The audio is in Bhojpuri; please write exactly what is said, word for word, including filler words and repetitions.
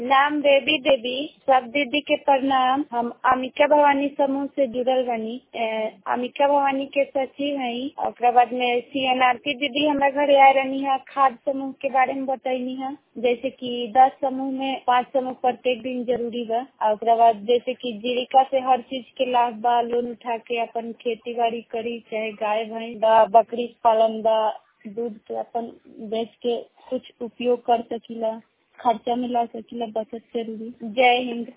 नाम बेबी देवी। सब दीदी के प्रणाम। हम अमिका भवानी समूह से जुड़ल बनी। अमिका भवानी के सचिव हई। ओकरा बाद में सी एन आर टी दीदी हमारे घरे आए रहनी है। खाद समूह के बारे में बताइनी है, जैसे कि दस समूह में पाँच समूह प्रत्येक दिन जरूरी बा। ओकरा बाद जैसे कि जीविका से हर चीज के लाभ बा, लोन उठा के अपन खेती बाड़ी करी, चाहे गाय भैंस बा, बकरी पालन बा, दूध के अपन बेच के कुछ उपयोग कर सकीला, खर्चा में ला सकीला, बचत जरूरी। जय हिंद।